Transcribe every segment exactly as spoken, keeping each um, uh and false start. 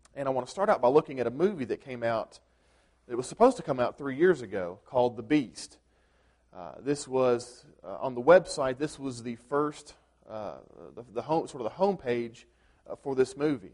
And I want to start out by looking at a movie that came out, it was supposed to come out three years ago, called The Beast. Uh, this was, uh, on the website, this was the first, uh, the, the home, sort of the homepage uh, for this movie.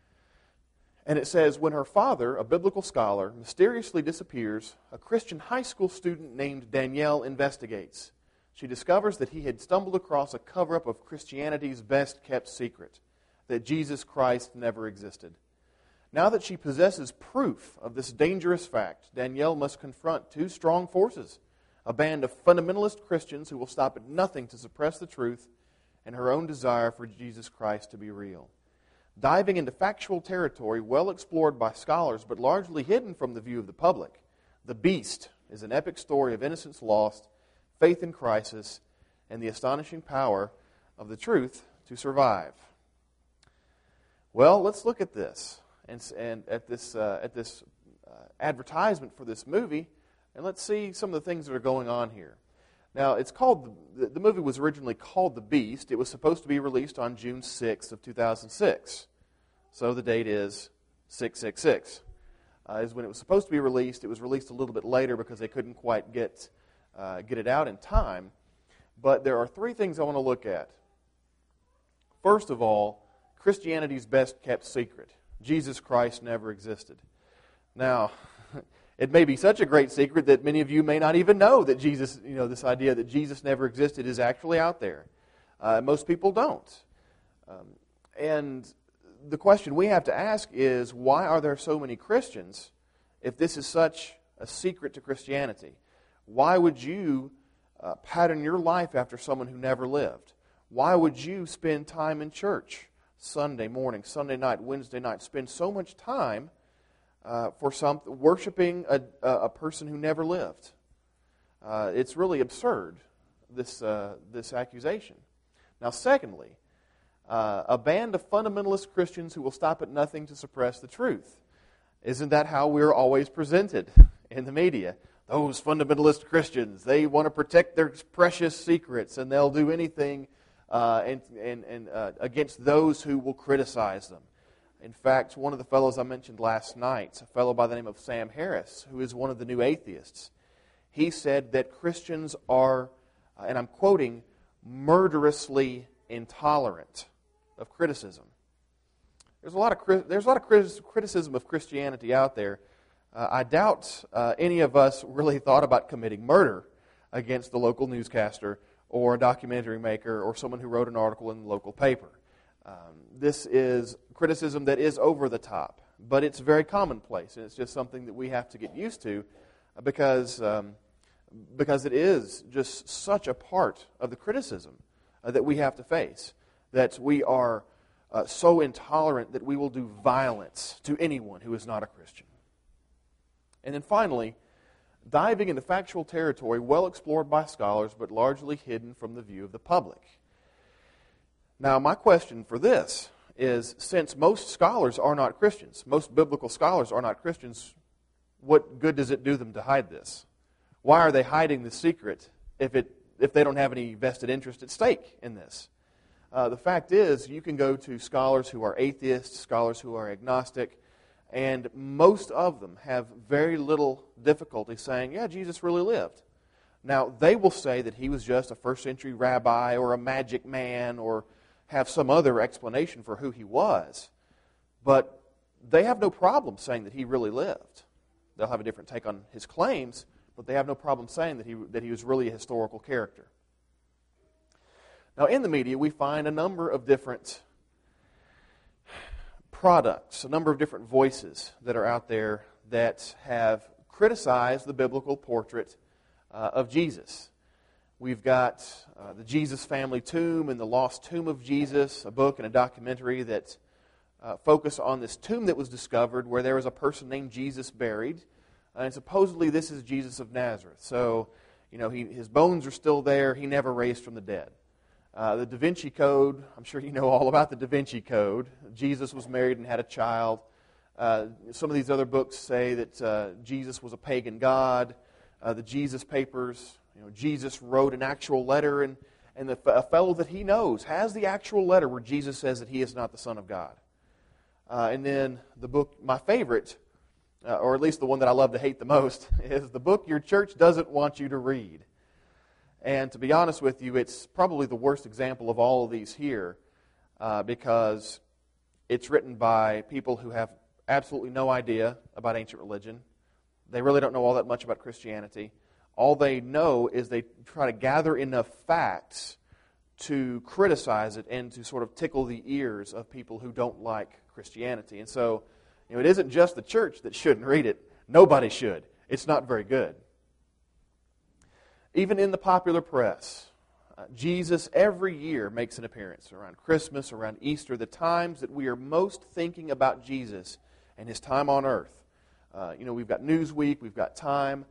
And it says, when her father, a biblical scholar, mysteriously disappears, a Christian high school student named Danielle investigates. She discovers that he had stumbled across a cover-up of Christianity's best-kept secret, that Jesus Christ never existed. Now that she possesses proof of this dangerous fact, Danielle must confront two strong forces, a band of fundamentalist Christians who will stop at nothing to suppress the truth and her own desire for Jesus Christ to be real. Diving into factual territory well explored by scholars but largely hidden from the view of the public, The Beast is an epic story of innocence lost, faith in crisis, and the astonishing power of the truth to survive. Well, let's look at this and, and at this uh, at this uh, advertisement for this movie, and let's see some of the things that are going on here. Now, it's called the, the movie was originally called The Beast. It was supposed to be released on June sixth of two thousand six. So the date is six six six. Uh, is when it was supposed to be released. It was released a little bit later because they couldn't quite get uh, get it out in time. But there are three things I want to look at. First of all, Christianity's best-kept secret. Jesus Christ never existed. Now, it may be such a great secret that many of you may not even know that Jesus, you know, this idea that Jesus never existed is actually out there. Uh, most people don't. Um, and the question we have to ask is, why are there so many Christians if this is such a secret to Christianity? Why would you uh, pattern your life after someone who never lived? Why would you spend time in church Sunday morning, Sunday night, Wednesday night, spend so much time uh, for some worshiping a, a person who never lived? Uh, it's really absurd, this uh, this accusation. Now, secondly, uh, a band of fundamentalist Christians who will stop at nothing to suppress the truth. Isn't that how we're always presented in the media? Those fundamentalist Christians, they want to protect their precious secrets, and they'll do anything uh, and, and, and uh, against those who will criticize them. In fact, one of the fellows I mentioned last night, a fellow by the name of Sam Harris, who is one of the new atheists, he said that Christians are, uh, and I'm quoting, murderously intolerant of criticism. There's a lot of there's a lot of criticism of Christianity out there. Uh, I doubt uh, any of us really thought about committing murder against the local newscaster or a documentary maker or someone who wrote an article in the local paper. Um, this is criticism that is over the top, but it's very commonplace, and it's just something that we have to get used to because um, because it is just such a part of the criticism uh, that we have to face, that we are uh, so intolerant that we will do violence to anyone who is not a Christian. And then finally, diving into factual territory well explored by scholars but largely hidden from the view of the public. Now, my question for this is, since most scholars are not Christians, most biblical scholars are not Christians, what good does it do them to hide this? Why are they hiding the secret if it if they don't have any vested interest at stake in this? Uh, the fact is, you can go to scholars who are atheists, scholars who are agnostic, and most of them have very little difficulty saying, yeah, Jesus really lived. Now, they will say that he was just a first century rabbi or a magic man or have some other explanation for who he was. But they have no problem saying that he really lived. They'll have a different take on his claims, but they have no problem saying that he, that he was really a historical character. Now, in the media, we find a number of different products, a number of different voices that are out there that have criticized the biblical portrait uh, of Jesus. We've got uh, the Jesus Family Tomb and the Lost Tomb of Jesus, a book and a documentary that uh, focus on this tomb that was discovered where there was a person named Jesus buried. Uh, and supposedly this is Jesus of Nazareth. So, you know, he, his bones are still there. He never raised from the dead. Uh, the Da Vinci Code, I'm sure you know all about the Da Vinci Code. Jesus was married and had a child. Uh, some of these other books say that uh, Jesus was a pagan god. Uh, the Jesus Papers, you know, Jesus wrote an actual letter, and, and the, a fellow that he knows has the actual letter where Jesus says that he is not the Son of God. Uh, and then the book, my favorite, uh, or at least the one that I love to hate the most, is the book your church doesn't want you to read. And to be honest with you, it's probably the worst example of all of these here uh, because it's written by people who have absolutely no idea about ancient religion. They really don't know all that much about Christianity. All they know is they try to gather enough facts to criticize it and to sort of tickle the ears of people who don't like Christianity. And so, you know, it isn't just the church that shouldn't read it. Nobody should. It's not very good. Even in the popular press, uh, Jesus every year makes an appearance around Christmas, around Easter, the times that we are most thinking about Jesus and His time on earth. Uh, you know, we've got Newsweek, we've got Time.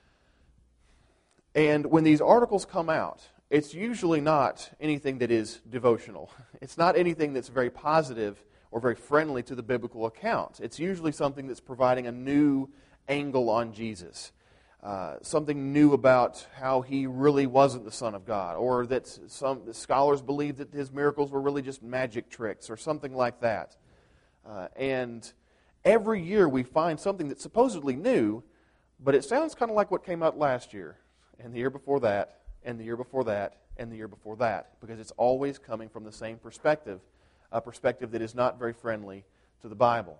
And when these articles come out, it's usually not anything that is devotional. It's not anything that's very positive or very friendly to the biblical account. It's usually something that's providing a new angle on Jesus. Uh, something new about how He really wasn't the Son of God, or that some the scholars believe that His miracles were really just magic tricks, or something like that. Uh, and every year we find something that's supposedly new, but it sounds kind of like what came out last year, and the year before that, and the year before that, and the year before that, because it's always coming from the same perspective, a perspective that is not very friendly to the Bible.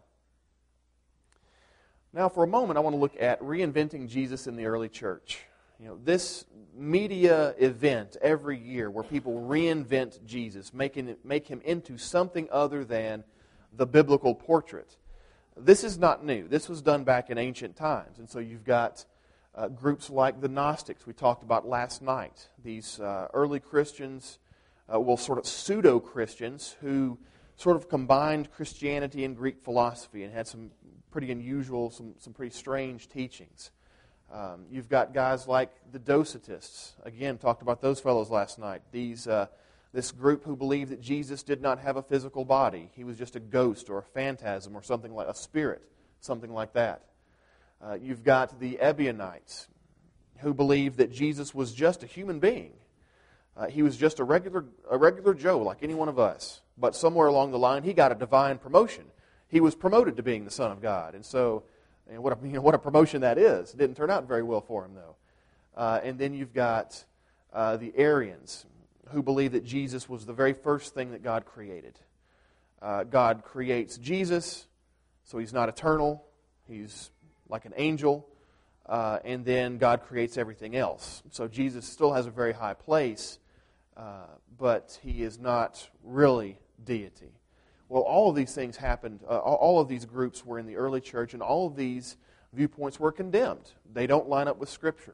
Now, for a moment, I want to look at reinventing Jesus in the early church. You know, this media event every year where people reinvent Jesus, making it, make Him into something other than the biblical portrait. This is not new. This was done back in ancient times. And so you've got uh, groups like the Gnostics we talked about last night. These uh, early Christians, uh, well, sort of pseudo-Christians who sort of combined Christianity and Greek philosophy and had some pretty unusual, some, some pretty strange teachings. Um, you've got guys like the Docetists. Again, talked about those fellows last night. These, uh, this group who believed that Jesus did not have a physical body. He was just a ghost or a phantasm or something like a spirit, something like that. Uh, you've got the Ebionites who believed that Jesus was just a human being. Uh, he was just a regular, a regular Joe like any one of us. But somewhere along the line, he got a divine promotion. He was promoted to being the Son of God. And so, and what, a, you know, what a promotion that is. It didn't turn out very well for him, though. Uh, and then you've got uh, the Arians, who believe that Jesus was the very first thing that God created. Uh, God creates Jesus, so He's not eternal. He's like an angel. Uh, and then God creates everything else. So Jesus still has a very high place, uh, but He is not really deity. Well, all of these things happened, uh, all of these groups were in the early church, and all of these viewpoints were condemned. They don't line up with Scripture.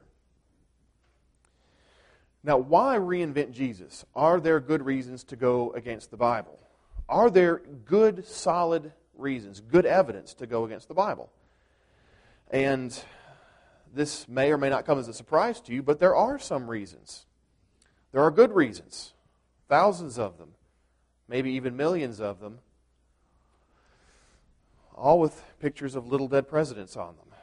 Now, why reinvent Jesus? Are there good reasons to go against the Bible? Are there good, solid reasons, good evidence to go against the Bible? And this may or may not come as a surprise to you, but there are some reasons. There are good reasons, thousands of them. Maybe even millions of them, all with pictures of little dead presidents on them.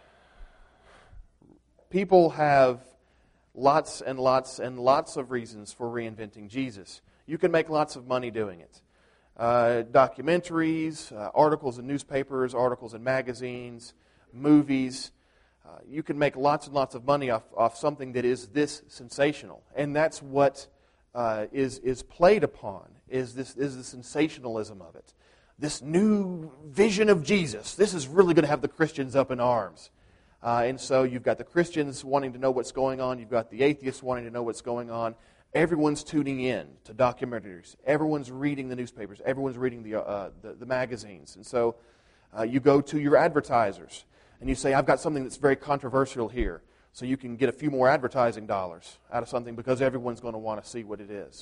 People have lots and lots and lots of reasons for reinventing Jesus. You can make lots of money doing it. Uh, documentaries, uh, articles in newspapers, articles in magazines, movies. Uh, you can make lots and lots of money off, off something that is this sensational. And that's what uh, is, is played upon. Is this is the sensationalism of it. This new vision of Jesus. This is really going to have the Christians up in arms. Uh, and so you've got the Christians wanting to know what's going on. You've got the atheists wanting to know what's going on. Everyone's tuning in to documentaries. Everyone's reading the newspapers. Everyone's reading the, uh, the, the magazines. And so uh, you go to your advertisers and you say, I've got something that's very controversial here. So you can get a few more advertising dollars out of something because everyone's going to want to see what it is.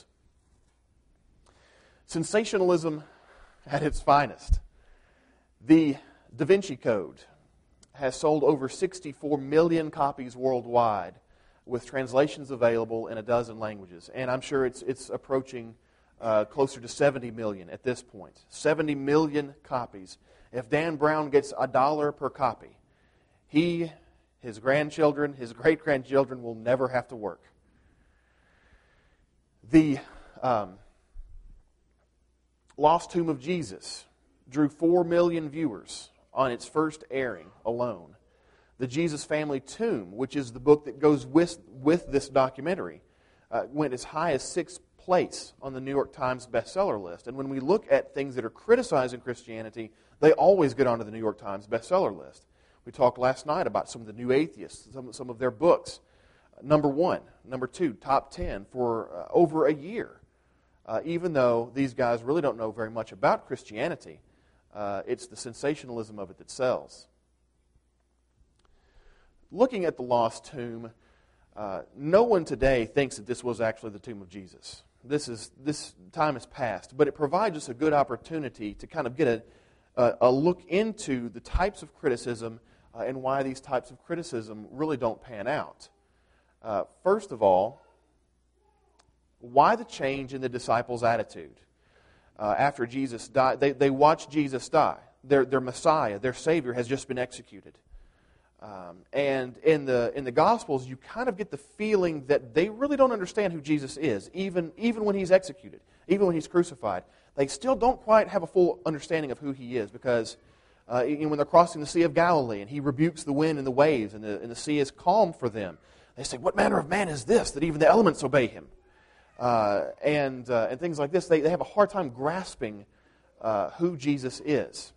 Sensationalism at its finest. The Da Vinci Code has sold over sixty-four million copies worldwide with translations available in a dozen languages. And I'm sure it's it's approaching uh, closer to seventy million at this point. seventy million copies. If Dan Brown gets a dollar per copy, he, his grandchildren, his great-grandchildren will never have to work. The... Um, Lost Tomb of Jesus drew four million viewers on its first airing alone. The Jesus Family Tomb, which is the book that goes with, with this documentary, uh, went as high as sixth place on the New York Times bestseller list. And when we look at things that are criticizing Christianity, they always get onto the New York Times bestseller list. We talked last night about some of the New Atheists, some, some of their books. Number one, number two, top ten for uh, over a year. Uh, even though these guys really don't know very much about Christianity, uh, it's the sensationalism of it that sells. Looking at the lost tomb, uh, no one today thinks that this was actually the tomb of Jesus. This is this time has passed, but it provides us a good opportunity to kind of get a, a, a look into the types of criticism uh, and why these types of criticism really don't pan out. Uh, first of all, why the change in the disciples' attitude? Uh, after Jesus died, they, they watched Jesus die. Their, their Messiah, their Savior, has just been executed. Um, and in the in the Gospels, you kind of get the feeling that they really don't understand who Jesus is, even, even when He's executed, even when He's crucified. They still don't quite have a full understanding of who He is, because uh, when they're crossing the Sea of Galilee and He rebukes the wind and the waves and the, and the sea is calm for them, they say, "What manner of man is this, that even the elements obey Him?" Uh, and uh, and things like this. They, they have a hard time grasping uh, who Jesus is.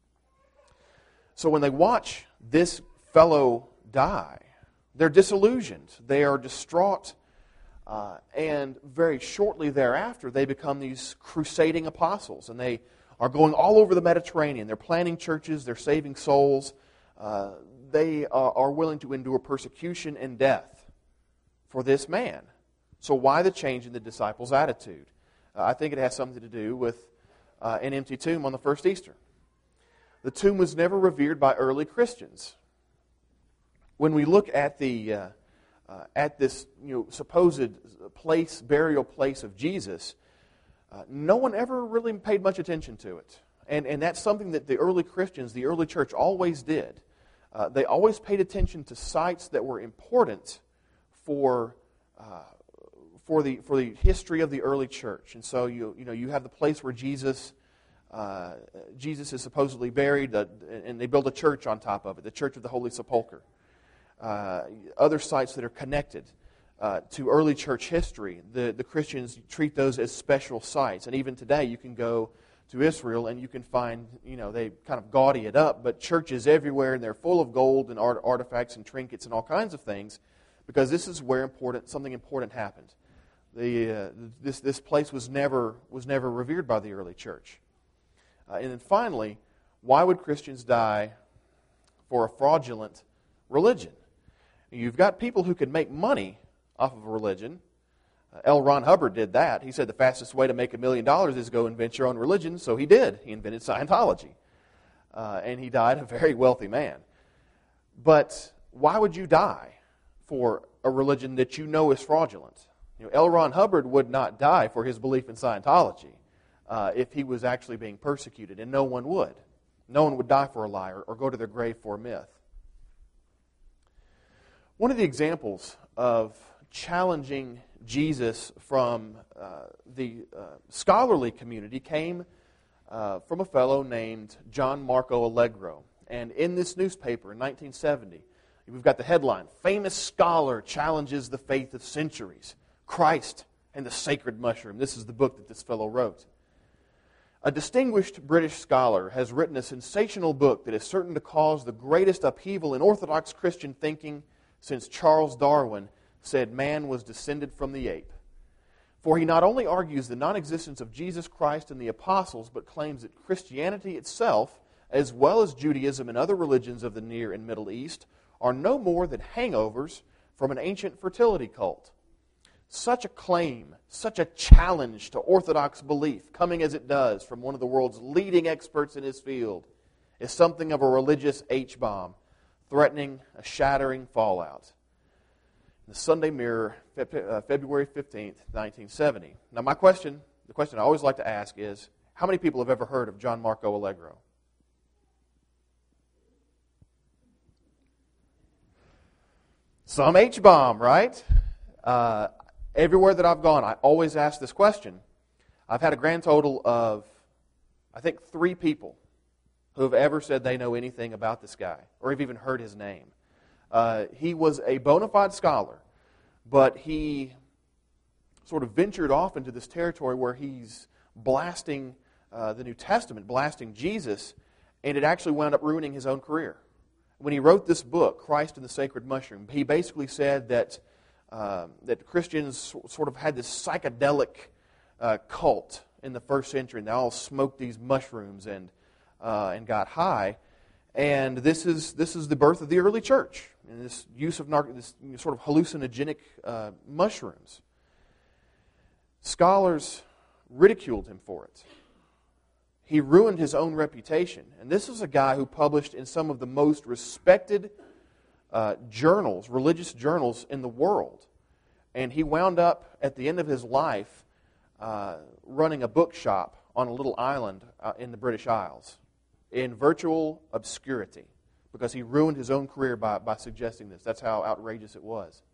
So when they watch this fellow die, they're disillusioned. They are distraught. Uh, and very shortly thereafter, they become these crusading apostles. And they are going all over the Mediterranean. They're planting churches. They're saving souls. Uh, they are, are willing to endure persecution and death for this man. So why the change in the disciples' attitude? Uh, I think it has something to do with uh, an empty tomb on the first Easter. The tomb was never revered by early Christians. When we look at the uh, uh, at this you know supposed place, burial place of Jesus, uh, no one ever really paid much attention to it. And, and that's something that the early Christians, the early church, always did. Uh, they always paid attention to sites that were important for uh, for the for the history of the early church. And so you you know you have the place where Jesus uh, Jesus is supposedly buried, uh, and they build a church on top of it, the Church of the Holy Sepulchre. Uh, other sites that are connected uh, to early church history, the the Christians treat those as special sites. And even today, you can go to Israel and you can find, you know, they kind of gaudy it up, but churches everywhere, and they're full of gold and art, artifacts and trinkets and all kinds of things, because this is where important something important happened. The uh, this this place was never was never revered by the early church. Uh, and then finally, why would Christians die for a fraudulent religion? You've got people who can make money off of a religion. Uh, L. Ron Hubbard did that. He said the fastest way to make a million dollars is go invent your own religion, so he did. He invented Scientology. Uh, and he died a very wealthy man. But why would you die for a religion that you know is fraudulent? You know, L. Ron Hubbard would not die for his belief in Scientology uh, if he was actually being persecuted, and no one would. No one would die for a lie or, or go to their grave for a myth. One of the examples of challenging Jesus from uh, the uh, scholarly community came uh, from a fellow named John Marco Allegro. And in this newspaper in nineteen seventy, we've got the headline, "Famous Scholar Challenges the Faith of Centuries, Christ and the Sacred Mushroom." This is the book that this fellow wrote. A distinguished British scholar has written a sensational book that is certain to cause the greatest upheaval in Orthodox Christian thinking since Charles Darwin said man was descended from the ape. For he not only argues the non-existence of Jesus Christ and the apostles, but claims that Christianity itself, as well as Judaism and other religions of the Near and Middle East, are no more than hangovers from an ancient fertility cult. Such a claim, such a challenge to Orthodox belief, coming as it does from one of the world's leading experts in his field, is something of a religious H-bomb, threatening a shattering fallout. The Sunday Mirror, February fifteenth, nineteen seventy. Now my question, the question I always like to ask is, how many people have ever heard of John Marco Allegro? Some H-bomb, right? Uh, everywhere that I've gone, I always ask this question. I've had a grand total of, I think, three people who have ever said they know anything about this guy or have even heard his name. Uh, he was a bona fide scholar, but he sort of ventured off into this territory where he's blasting uh, the New Testament, blasting Jesus, and it actually wound up ruining his own career. When he wrote this book, Christ and the Sacred Mushroom, he basically said that uh, that Christians sort of had this psychedelic uh, cult in the first century, and they all smoked these mushrooms and uh, and got high. And this is this is the birth of the early church, and this use of nar- this sort of hallucinogenic uh, mushrooms. Scholars ridiculed him for it. He ruined his own reputation. And this was a guy who published in some of the most respected uh, journals, religious journals in the world. And he wound up, at the end of his life, uh, running a bookshop on a little island uh, in the British Isles in virtual obscurity because he ruined his own career by, by suggesting this. That's how outrageous it was.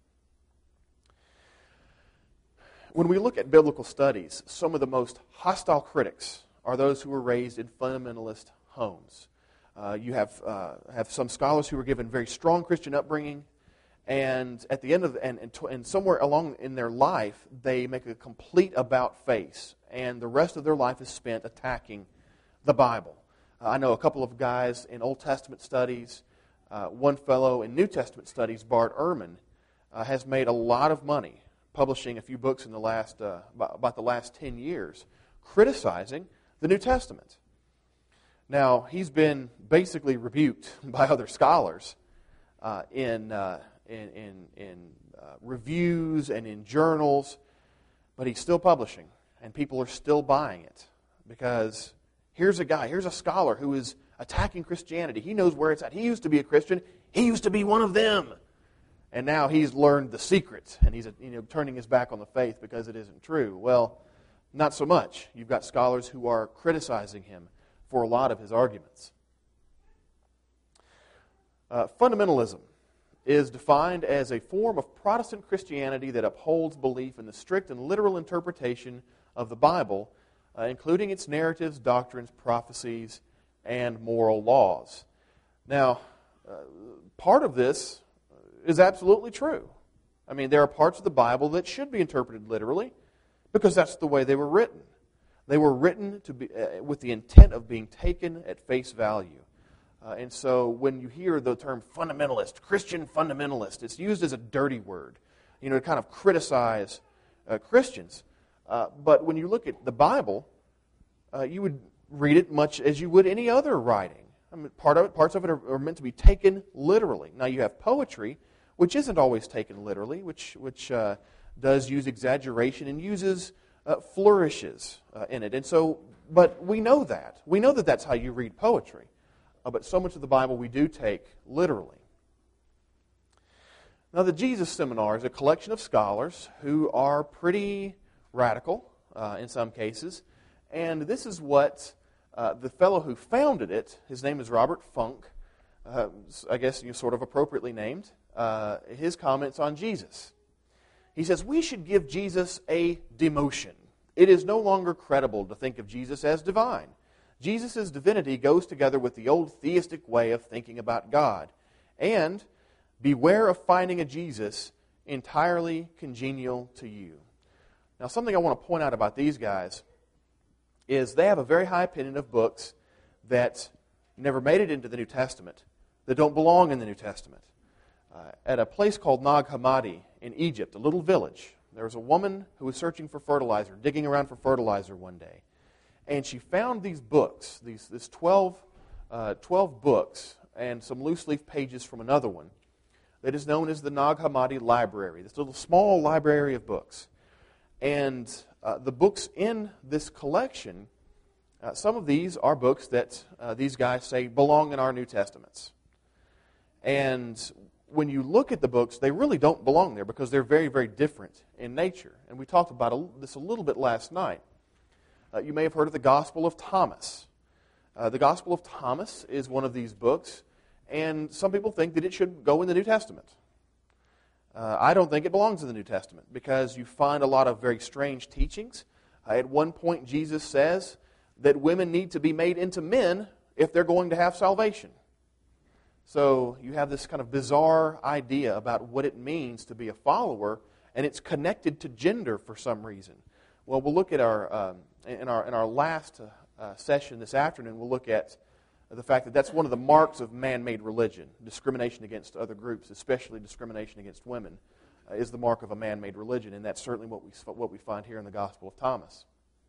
When we look at biblical studies, some of the most hostile critics are those who were raised in fundamentalist homes. Uh, you have uh, have some scholars who were given very strong Christian upbringing, and at the end of and, and, and somewhere along in their life, they make a complete about face, and the rest of their life is spent attacking the Bible. Uh, I know a couple of guys in Old Testament studies. Uh, one fellow in New Testament studies, Bart Ehrman, uh, has made a lot of money publishing a few books in the last uh, about the last ten years, criticizing the New Testament. Now, he's been basically rebuked by other scholars uh, in, uh, in in in uh, reviews and in journals, but he's still publishing, and people are still buying it because here's a guy, here's a scholar who is attacking Christianity. He knows where it's at. He used to be a Christian. He used to be one of them. And now he's learned the secret, and he's you know turning his back on the faith because it isn't true. Well, not so much. You've got scholars who are criticizing him for a lot of his arguments. Uh, fundamentalism is defined as a form of Protestant Christianity that upholds belief in the strict and literal interpretation of the Bible, uh, including its narratives, doctrines, prophecies, and moral laws. Now, uh, part of this is absolutely true. I mean, there are parts of the Bible that should be interpreted literally because that's the way they were written. They were written to be uh, with the intent of being taken at face value. Uh, and so when you hear the term fundamentalist, Christian fundamentalist, it's used as a dirty word, you know, to kind of criticize uh, Christians. Uh, but when you look at the Bible, uh, you would read it much as you would any other writing. I mean, part of it, parts of it are, are meant to be taken literally. Now you have poetry, which isn't always taken literally, which which uh, does use exaggeration and uses uh, flourishes uh, in it. And so, but we know that. We know that that's how you read poetry. Uh, but so much of the Bible we do take literally. Now the Jesus Seminar is a collection of scholars who are pretty radical uh, in some cases. And this is what uh, the fellow who founded it, his name is Robert Funk, uh, I guess you sort of appropriately named, uh, his comments on Jesus. He says, we should give Jesus a demotion. It is no longer credible to think of Jesus as divine. Jesus' divinity goes together with the old theistic way of thinking about God. And beware of finding a Jesus entirely congenial to you. Now, something I want to point out about these guys is they have a very high opinion of books that never made it into the New Testament, that don't belong in the New Testament. Uh, at a place called Nag Hammadi in Egypt, a little village, there was a woman who was searching for fertilizer, digging around for fertilizer one day. And she found these books, these this twelve, uh, twelve books, and some loose leaf pages from another one that is known as the Nag Hammadi Library, this little small library of books. And uh, the books in this collection, uh, some of these are books that uh, these guys say belong in our New Testaments. And when you look at the books, they really don't belong there because they're very, very different in nature. And we talked about a, this a little bit last night. Uh, you may have heard of the Gospel of Thomas. Uh, the Gospel of Thomas is one of these books, and some people think that it should go in the New Testament. Uh, I don't think it belongs in the New Testament because you find a lot of very strange teachings. Uh, at one point, Jesus says that women need to be made into men if they're going to have salvation. So you have this kind of bizarre idea about what it means to be a follower, and it's connected to gender for some reason. Well, we'll look at our, um, in our, in our last uh, session this afternoon, we'll look at the fact that that's one of the marks of man-made religion. Discrimination against other groups, especially discrimination against women, uh, is the mark of a man-made religion, and that's certainly what we, what we find here in the Gospel of Thomas.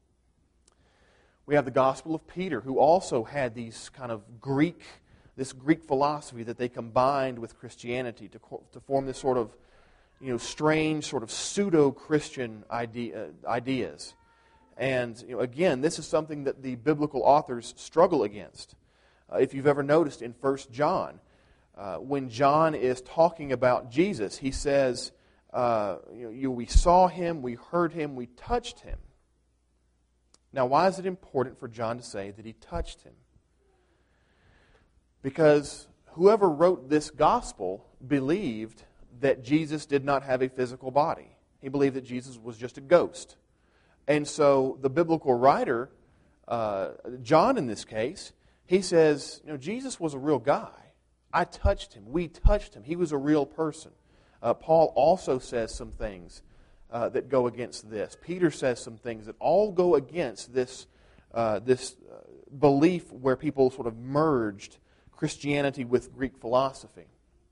We have the Gospel of Peter, who also had these kind of Greek, this Greek philosophy that they combined with Christianity to, to form this sort of, you know, strange sort of pseudo-Christian idea, ideas. And, you know, again, this is something that the biblical authors struggle against. Uh, if you've ever noticed in First John, uh, when John is talking about Jesus, he says, uh, you know, you, we saw him, we heard him, we touched him. Now, why is it important for John to say that he touched him? Because whoever wrote this gospel believed that Jesus did not have a physical body. He believed that Jesus was just a ghost. And so the biblical writer, uh, John in this case, he says, you know, Jesus was a real guy. I touched him. We touched him. He was a real person. Uh, Paul also says some things uh, that go against this. Peter says some things that all go against this, uh, this uh, belief where people sort of merged Christianity with Greek philosophy.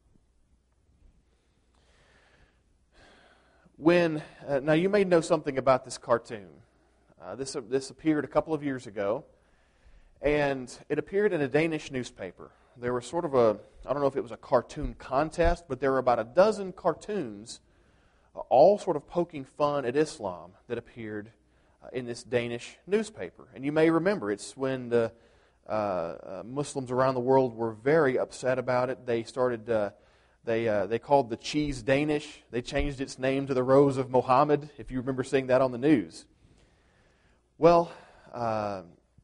When uh, now you may know something about this cartoon. Uh, this uh, this appeared a couple of years ago. And it appeared in a Danish newspaper. There was sort of a, I don't know if it was a cartoon contest, but there were about a dozen cartoons, uh, all sort of poking fun at Islam, that appeared uh, in this Danish newspaper. And you may remember, it's when the uh, uh, Muslims around the world were very upset about it. They started, uh, they uh, they called the cheese Danish. They changed its name to the Rose of Mohammed, if you remember seeing that on the news. Well, uh,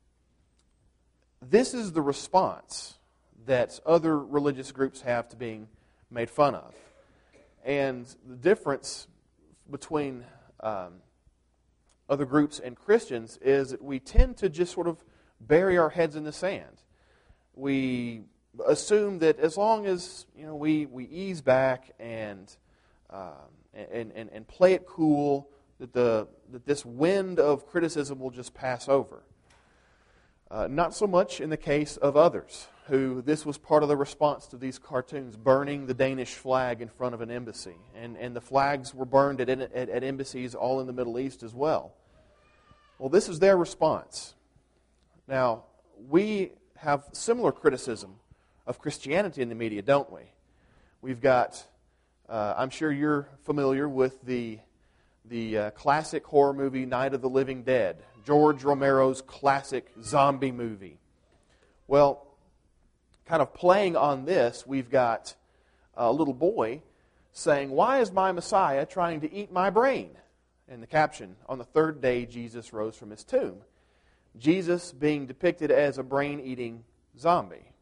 this is the response that other religious groups have to being made fun of. And the difference between um, other groups and Christians is that we tend to just sort of bury our heads in the sand. We assume that as long as, you know, we, we ease back and, um, and, and, and play it cool, that, the, that this wind of criticism will just pass over. Uh, not so much in the case of others, who this was part of the response to these cartoons, burning the Danish flag in front of an embassy. And, and the flags were burned at, at, at embassies all in the Middle East as well. Well, this is their response. Now, we have similar criticism of Christianity in the media, don't we? We've got, uh, I'm sure you're familiar with the, the uh, classic horror movie Night of the Living Dead, George Romero's classic zombie movie. Well, kind of playing on this, we've got a little boy saying, "Why is my Messiah trying to eat my brain?" And the caption, "On the third day Jesus rose from his tomb." Jesus being depicted as a brain-eating zombie.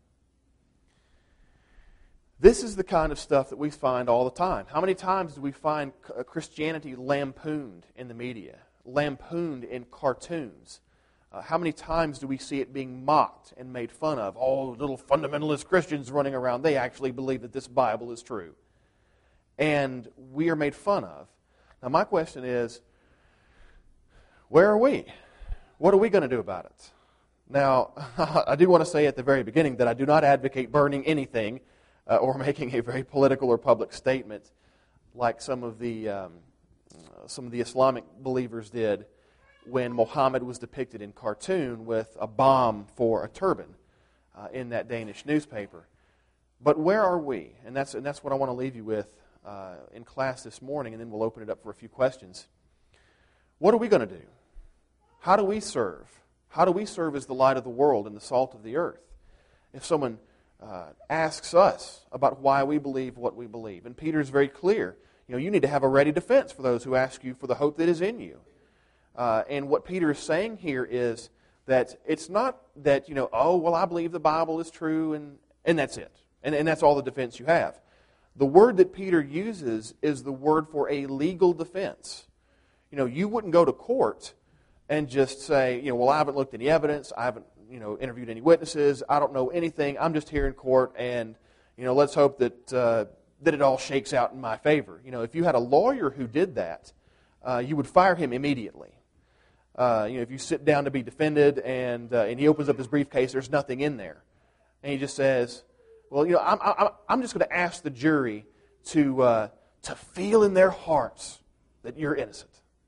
This is the kind of stuff that we find all the time. How many times do we find Christianity lampooned in the media? Lampooned in cartoons? Uh, how many times do we see it being mocked and made fun of? Oh, little fundamentalist Christians running around, they actually believe that this Bible is true. And we are made fun of. Now my question is, where are we? What are we going to do about it? Now, I do want to say at the very beginning that I do not advocate burning anything uh, or making a very political or public statement like some of the um, some of the Islamic believers did when Muhammad was depicted in cartoon with a bomb for a turban uh, in that Danish newspaper. But where are we? And that's and that's what I want to leave you with uh, in class this morning, and then we'll open it up for a few questions. What are we going to do? How do we serve? How do we serve as the light of the world and the salt of the earth? If someone uh, asks us about why we believe what we believe, and Peter's very clear, you know, you need to have a ready defense for those who ask you for the hope that is in you. Uh, and what Peter is saying here is that it's not that, you know, oh, well, I believe the Bible is true, and, and that's it. And, and that's all the defense you have. The word that Peter uses is the word for a legal defense. You know, you wouldn't go to court and just say, you know, well, I haven't looked at any evidence, I haven't, you know, interviewed any witnesses. I don't know anything. I'm just here in court, and you know, let's hope that uh, that it all shakes out in my favor. You know, if you had a lawyer who did that, uh, you would fire him immediately. Uh, you know, if you sit down to be defended, and uh, and he opens up his briefcase, there's nothing in there, and he just says, "Well, you know, I'm I'm, I'm just going to ask the jury to uh, to feel in their hearts that you're innocent."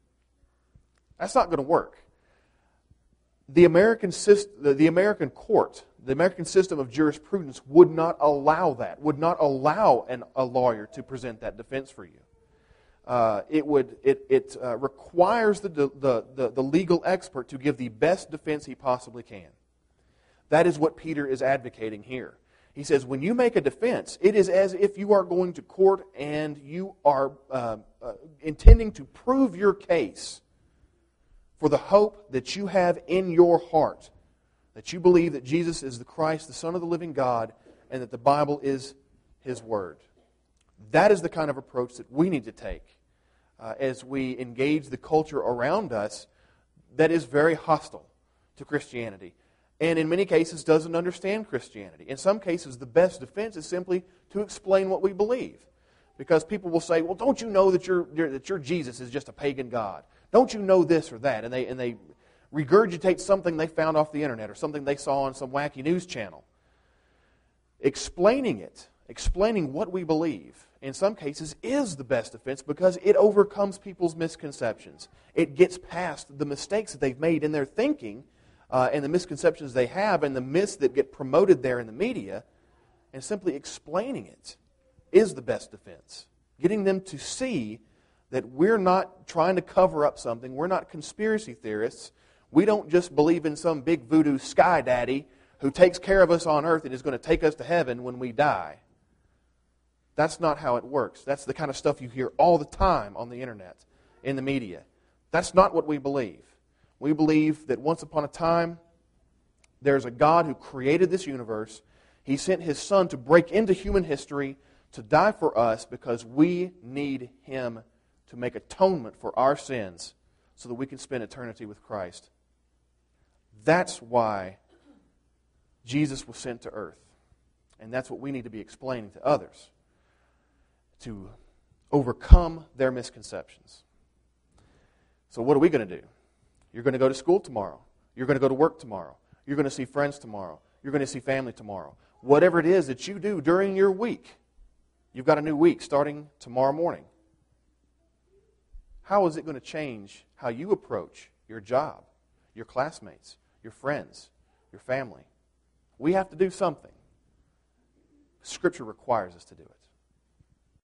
That's not going to work. The American system, the, the American court, the American system of jurisprudence would not allow that, would not allow an, a lawyer to present that defense for you. Uh, it would it, it uh, requires the, the, the, the legal expert to give the best defense he possibly can. That is what Peter is advocating here. He says, when you make a defense, it is as if you are going to court and you are uh, uh, intending to prove your case for the hope that you have in your heart, that you believe that Jesus is the Christ, the Son of the living God, and that the Bible is His Word. That is the kind of approach that we need to take uh, as we engage the culture around us that is very hostile to Christianity, and in many cases doesn't understand Christianity. In some cases, the best defense is simply to explain what we believe. Because people will say, well, don't you know that your, that your Jesus is just a pagan god? Don't you know this or that? And they, and they regurgitate something they found off the internet or something they saw on some wacky news channel. Explaining it, explaining what we believe, in some cases is the best defense because it overcomes people's misconceptions. It gets past the mistakes that they've made in their thinking uh, and the misconceptions they have and the myths that get promoted there in the media, and simply explaining it is the best defense. Getting them to see that we're not trying to cover up something. We're not conspiracy theorists. We don't just believe in some big voodoo sky daddy who takes care of us on earth and is going to take us to heaven when we die. That's not how it works. That's the kind of stuff you hear all the time on the internet, in the media. That's not what we believe. We believe that once upon a time, there's a God who created this universe. He sent His Son to break into human history, to die for us because we need Him to make atonement for our sins so that we can spend eternity with Christ. That's why Jesus was sent to earth. And that's what we need to be explaining to others, to overcome their misconceptions. So what are we going to do? You're going to go to school tomorrow. You're going to go to work tomorrow. You're going to see friends tomorrow. You're going to see family tomorrow. Whatever it is that you do during your week, you've got a new week starting tomorrow morning. How is it going to change how you approach your job, your classmates, your friends, your family? We have to do something. Scripture requires us to do it.